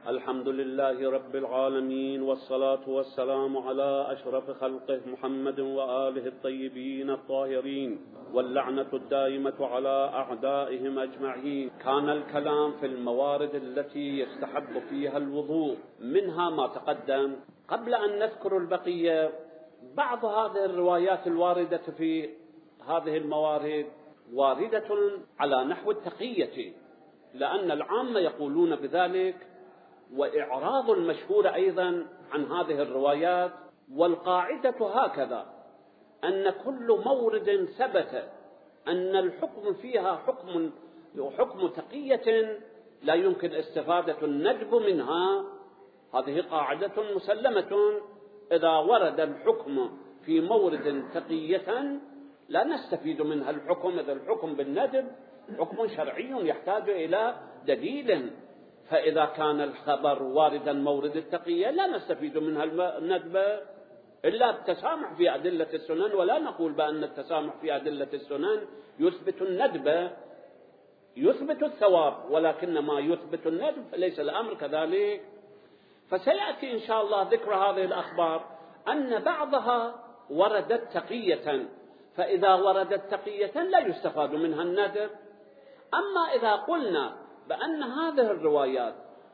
الحمد لله رب العالمين، والصلاة والسلام على أشرف خلقه محمد وآله الطيبين الطاهرين، واللعنة الدائمة على أعدائهم أجمعين. كان الكلام في الموارد التي يستحب فيها الوضوء، منها ما تقدم. قبل أن نذكر البقية، بعض هذه الروايات الواردة في هذه الموارد واردة على نحو التقية، لأن العامة يقولون بذلك، وإعراض المشهور أيضا عن هذه الروايات. والقاعدة هكذا: أن كل مورد ثبت أن الحكم فيها حكم تقية لا يمكن استفادة الندب منها. هذه قاعدة مسلمة. إذا ورد الحكم في مورد تقية لا نستفيد منها الحكم، إذا الحكم بالندب حكم شرعي يحتاج إلى دليل. فإذا كان الخبر واردا مورد التقية لا نستفيد منها الندب إلا التسامح في أدلة السنن، ولا نقول بأن التسامح في أدلة السنن يثبت الندب، يثبت الثواب، ولكن ما يثبت الندب فليس الأمر كذلك. فسيأتي إن شاء الله ذكر هذه الأخبار أن بعضها وردت تقية، فإذا وردت تقية لا يستفاد منها الندب. أما إذا قلنا بأن هذه الروايات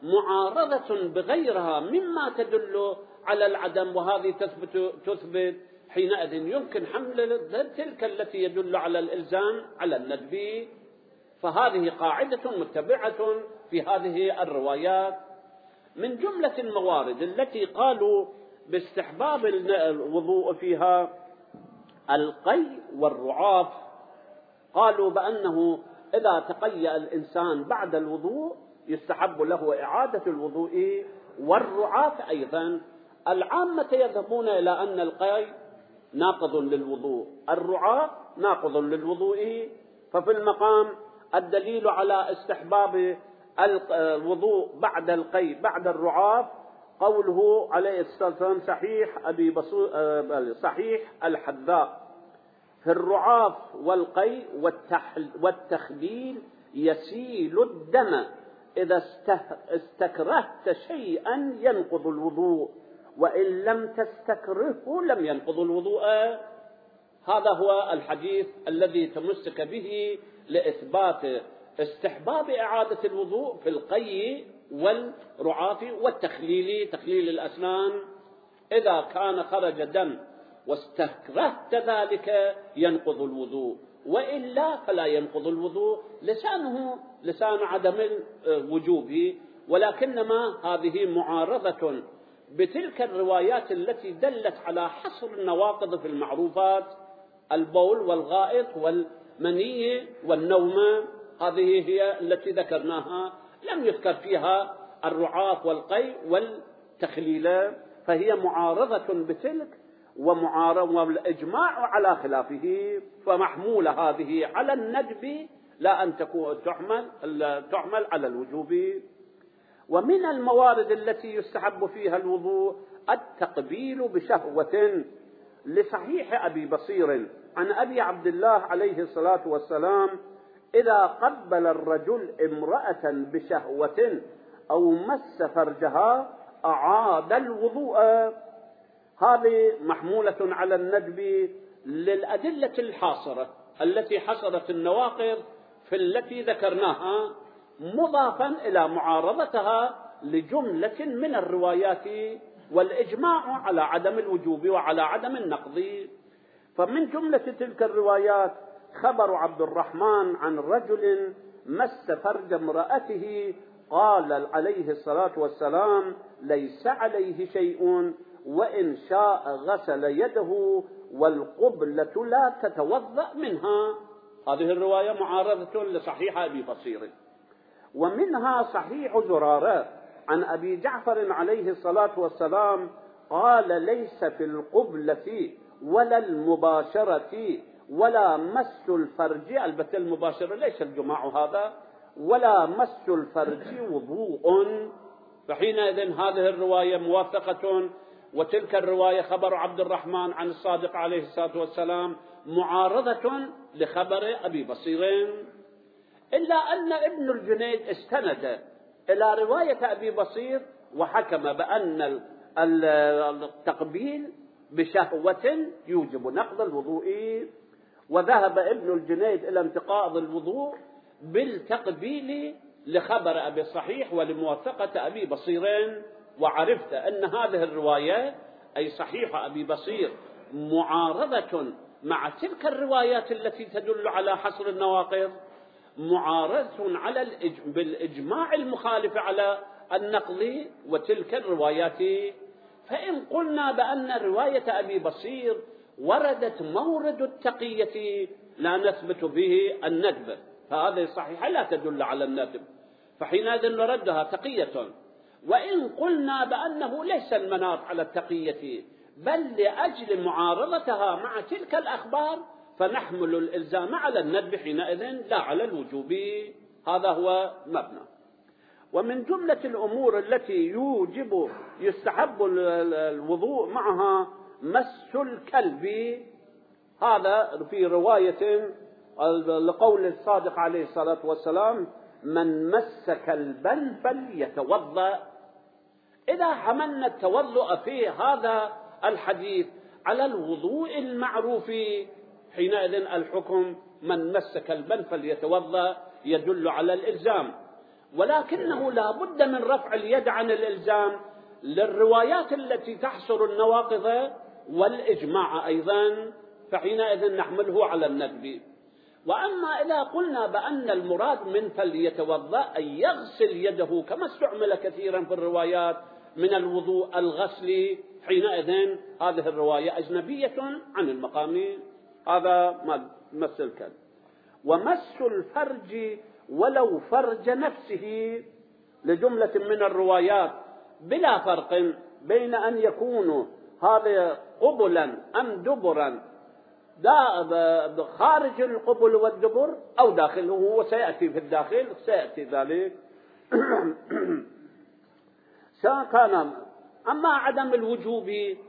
معارضة بغيرها مما تدل على العدم، وهذه تثبت، حينئذ يمكن حمل تلك التي يدل على الإلزام على الندب. فهذه قاعدة متبعة في هذه الروايات. من جملة الموارد التي قالوا باستحباب الوضوء فيها القي والرعاف، قالوا بأنه إذا تقيأ الإنسان بعد الوضوء يستحب له إعادة الوضوء، والرعاف أيضا. العامة يذهبون إلى أن القي ناقض للوضوء، الرعاف ناقض للوضوء. ففي المقام الدليل على استحباب الوضوء بعد القي بعد الرعاف قوله عليه الصلاة والسلام صحيح الحذاء: في الرعاف والقي والتخليل يسيل الدم، إذا استكرهت شيئا ينقض الوضوء، وإن لم تستكرهه لم ينقض الوضوء. هذا هو الحديث الذي تمسك به لإثبات استحباب إعادة الوضوء في القي والرعاف والتخليل، تخليل الأسنان. إذا كان خرج دم واستكرهت ذلك ينقض الوضوء، وإلا فلا ينقض الوضوء. لسان عدم الوجوب، ولكنما هذه معارضة بتلك الروايات التي دلت على حصر النواقض في المعروفات: البول والغائط والمني والنوم. هذه هي التي ذكرناها، لم يذكر فيها الرعاف والقي والتخليل، فهي معارضة بتلك والإجماع على خلافه. فمحمول هذه على الندب لا أن تحمل على الوجوب. ومن الموارد التي يستحب فيها الوضوء التقبيل بشهوة، لصحيح أبي بصير عن أبي عبد الله عليه الصلاة والسلام: إذا قبل الرجل امرأة بشهوة أو مس فرجها أعاد الوضوء. هذه محمولة على الندب للأدلة الحاصرة التي حصرت النواقض في التي ذكرناها، مضافا إلى معارضتها لجملة من الروايات والإجماع على عدم الوجوب وعلى عدم النقض. فمن جملة تلك الروايات خبر عبد الرحمن عن رجل مس فرج امرأته، قال عليه الصلاة والسلام: ليس عليه شيء، وإن شاء غسل يده، والقبلة لا تتوضأ منها. هذه الرواية معارضة لصحيح أبي بصير. ومنها صحيح زرارة عن أبي جعفر عليه الصلاة والسلام قال: ليس في القبلة ولا المباشرة ولا مس الفرج، البتة المباشرة ليس الجماع هذا، ولا مس الفرج وضوء. فحينئذ هذه الرواية موافقة، وتلك الرواية خبر عبد الرحمن عن الصادق عليه الصلاة والسلام معارضة لخبر أبي بصير. إلا أن ابن الجنيد استند إلى رواية أبي بصير وحكم بأن التقبيل بشهوة يوجب نقض الوضوء. وذهب ابن الجنيد إلى انتقاض الوضوء بالتقبيل لخبر أبي صحيح ولموافقة أبي بصير. وعرفت أن هذه الرواية أي صحيح أبي بصير معارضة مع تلك الروايات التي تدل على حصر النواقض، معارضة على بالإجماع المخالف على النقض وتلك الروايات. فإن قلنا بأن رواية أبي بصير وردت مورد التقية لا نثبت به الندب، فهذه صحيحة لا تدل على الندب، فحينئذ نردها تقية. وإن قلنا بأنه ليس المناط على التقية بل لأجل معارضتها مع تلك الأخبار فنحمل الإلزام على الندب حينئذ لا على الوجوب. هذا هو مبنى. ومن جملة الأمور التي يستحب الوضوء معها مس الكلب. هذا في رواية لقول الصادق عليه الصلاة والسلام: من مس كلبا فليتوضأ. إذا حملنا التوضؤ في هذا الحديث على الوضوء المعروف حينئذ الحكم من مس كلبا فليتوضأ يدل على الإلزام، ولكنه لا بد من رفع اليد عن الإلزام للروايات التي تحصر النواقض والإجماع أيضا، فحينئذ نحمله على الندب. وأما إذا قلنا بأن المراد من فليتوضأ أن يغسل يده كما استعمل كثيرا في الروايات من الوضوء الغسل، حينئذ هذه الرواية أجنبية عن المقام. هذا مس الكلب. ومس الفرج ولو فرج نفسه لجملة من الروايات بلا فرق بين أن يكون هذا قبلا أم دبرا، خارج القبل والدبر أو داخله، وسيأتي في الداخل سيأتي ذلك. كان أما عدم الوجوب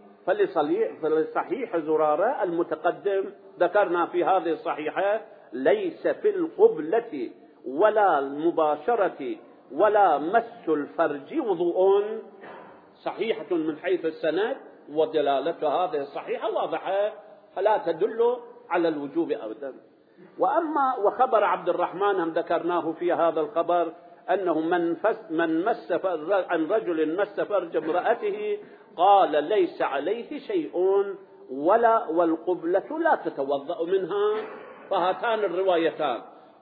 فلصحيح زرارة المتقدم ذكرنا في هذه الصحيحة: ليس في القبلة ولا المباشرة ولا مس الفرج وضوء. صحيحة من حيث السند ودلالة هذه الصحيحة واضحة فلا تدل على الوجوب أبدا. وخبر عبد الرحمن هم ذكرناه في هذا الخبر أنه من مس عن رجل مس فرج امرأته قال ليس عليه شيء والقبلة لا تتوضأ منها. فهاتان الروايتان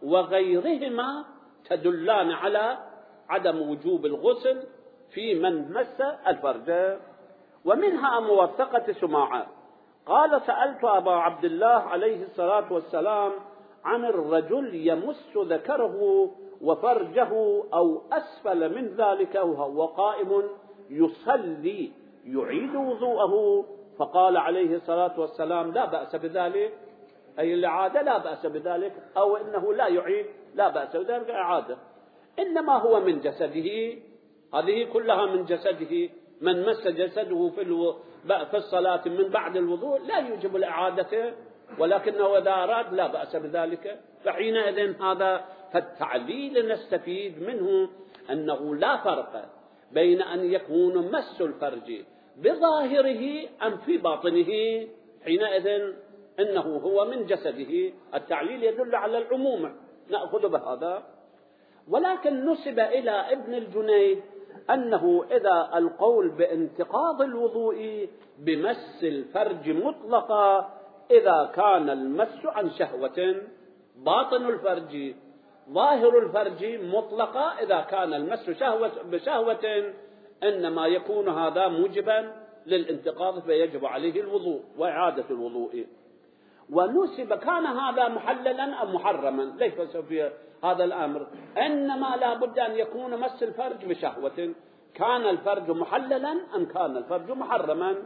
وغيرهما تدلان على عدم وجوب الغسل في من مس الفرج. ومنها موثقة سماعة قال: سألت أبا عبد الله عليه الصلاة والسلام عن الرجل يمس ذكره وفرجه أو أسفل من ذلك وهو قائم يصلي يعيد وضوءه؟ فقال عليه الصلاة والسلام: لا بأس بذلك، أي الإعادة لا بأس بذلك، أو إنه لا يعيد لا بأس بذلك إعادة، إنما هو من جسده، هذه كلها من جسده. من مس جسده في الصلاة من بعد الوضوء لا يوجب الإعادة، ولكنه إذا أراد لا بأس بذلك. فحينئذ هذا فالتعليل نستفيد منه أنه لا فرق بين أن يكون مس الفرج بظاهره أم في باطنه، حينئذ إنه هو من جسده. التعليل يدل على العموم، نأخذ بهذا. ولكن نسب إلى ابن الجنيد أنه إذا القول بانتقاض الوضوء بمس الفرج مطلقا إذا كان المس عن شهوة، باطن الفرج ظاهر الفرج مطلقا إذا كان المس بشهوة، إنما يكون هذا موجبا للانتقاض فيجب عليه الوضوء وإعادة الوضوء. ونسب كان هذا محللا أم محرما؟ ليس في هذا الأمر، إنما لا بد أن يكون مس الفرج بشهوة، كان الفرج محللا أم كان الفرج محرما.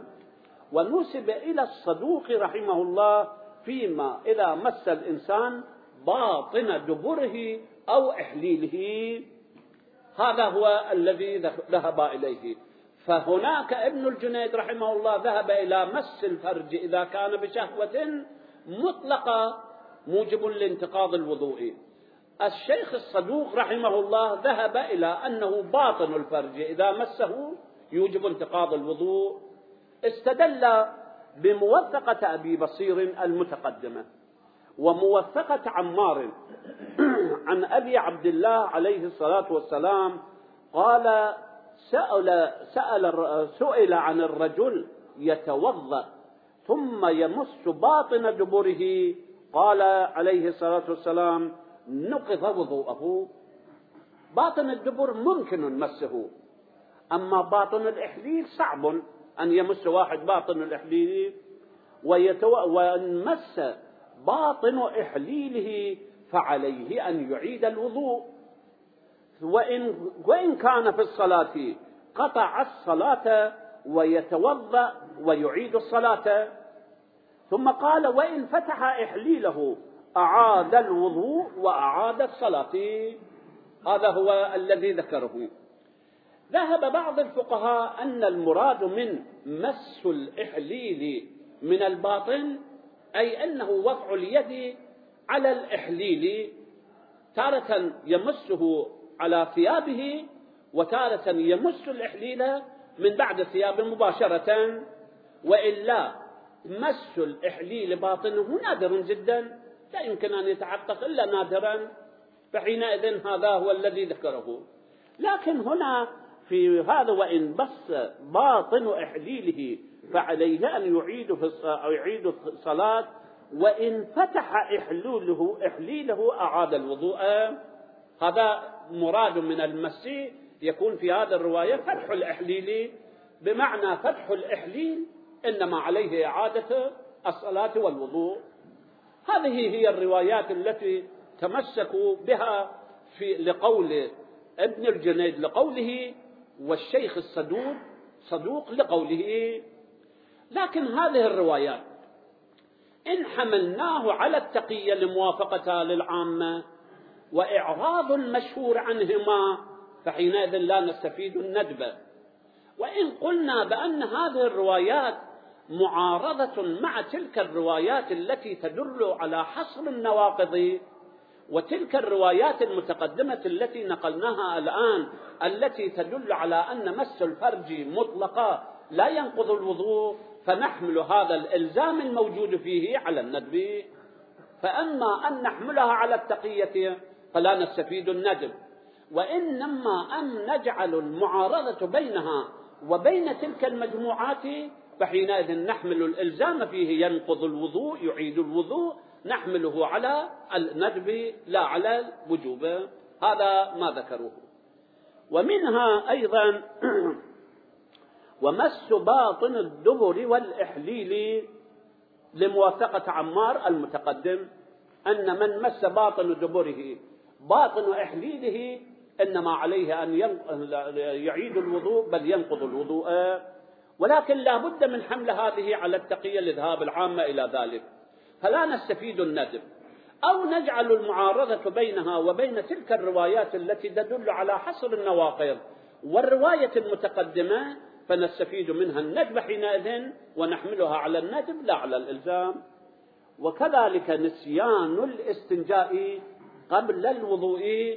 ونسب إلى الصدوق رحمه الله فيما إذا مس الإنسان باطن دبره أو إحليله، هذا هو الذي ذهب إليه. فهناك ابن الجنيد رحمه الله ذهب إلى مس الفرج إذا كان بشهوة مطلقة موجب لانتقاض الوضوء، الشيخ الصدوق رحمه الله ذهب إلى أنه باطن الفرج إذا مسه يوجب انتقاض الوضوء، استدل بموثقة أبي بصير المتقدمة وموثقة عمار عن أبي عبد الله عليه الصلاة والسلام قال سئل عن الرجل يتوضأ ثم يمس باطن دبره، قال عليه الصلاة والسلام نقض وضوءه. باطن الدبر ممكن مسه، أما باطن الإحليل صعب أن يمس واحد باطن الإحليل، وإن مس باطن إحليله فعليه أن يعيد الوضوء، وإن كان في الصلاة قطع الصلاة ويتوضأ ويعيد الصلاة. ثم قال وإن فتح إحليله أعاد الوضوء وأعاد الصلاة. هذا هو الذي ذكره. ذهب بعض الفقهاء أن المراد من مس الإحليل من الباطن أي أنه وضع اليد على الإحليل، تارة يمسه على ثيابه وتارة يمس الإحليل من بعد الثياب مباشرة، وإلا مس الإحليل باطنه نادر جدا، لا يمكن أن يتحقق إلا نادرا، فحينئذ هذا هو الذي ذكره. لكن هنا في هذا وإن بس باطن إحليله فعليه أن يعيد الصلاة، وإن فتح إحليله أعاد الوضوء. هذا مراد من المس، يكون في هذا الرواية فتح الإحليل، بمعنى فتح الإحليل إنما عليه إعادة الصلاة والوضوء. هذه هي الروايات التي تمسكوا بها لقول ابن الجنيد لقوله، والشيخ صدوق لقوله. لكن هذه الروايات إن حملناه على التقية لموافقتها للعامة وإعراض المشهور عنهما فحينئذ لا نستفيد الندب. وإن قلنا بأن هذه الروايات معارضة مع تلك الروايات التي تدل على حصر النواقض، وتلك الروايات المتقدمة التي نقلناها الآن التي تدل على أن مس الفرج مطلقا لا ينقض الوضوء، فنحمل هذا الإلزام الموجود فيه على الندب. فأما أن نحملها على التقية فلا نستفيد الندب، وإنما أن نجعل المعارضة بينها وبين تلك المجموعات فحينئذ نحمل الإلزام فيه ينقض الوضوء يعيد الوضوء، نحمله على الندب لا على الوجوب. هذا ما ذكروه. ومنها أيضا ومس باطن الدبر والإحليل لموافقة عمار المتقدم، أن من مس باطن دبره باطن إحليله إنما عليه أن يعيد الوضوء بل ينقض الوضوء. ولكن لا بد من حمل هذه على التقية لذهاب العامة إلى ذلك، فلا نستفيد الندب، أو نجعل المعارضة بينها وبين تلك الروايات التي تدل على حصر النواقض والرواية المتقدمة فنستفيد منها الندب حينئذ ونحملها على الندب لا على الإلزام. وكذلك نسيان الاستنجاء قبل الوضوء،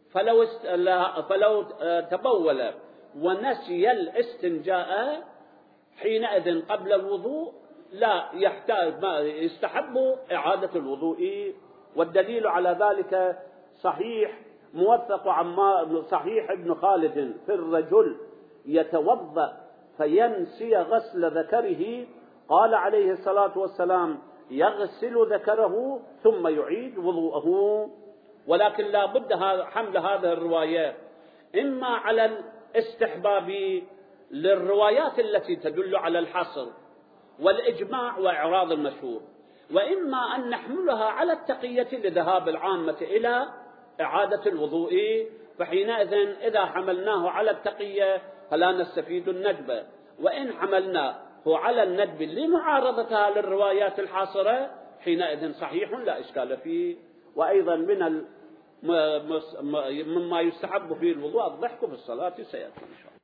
فلو تبول ونسي الاستنجاء حينئذ قبل الوضوء لا يحتاج، ما يستحب إعادة الوضوء. والدليل على ذلك صحيح موثق عما صحيح ابن خالد في الرجل يتوضأ فينسي غسل ذكره، قال عليه الصلاة والسلام يغسل ذكره ثم يعيد وضوءه. ولكن لا بد حمل هذه الرواية إما على الاستحباب للروايات التي تدل على الحصر والإجماع وإعراض المشهور، وإما أن نحملها على التقية لذهاب العامة إلى إعادة الوضوء، فحينئذ إذا حملناه على التقية فلا نستفيد الندب، وإن حملناه على الندب لمعارضتها للروايات الحاصرة حينئذ صحيح لا إشكال فيه. وأيضا مما يستحب فيه الوضوء الضحك في الصلاة سيأتي إن شاء الله.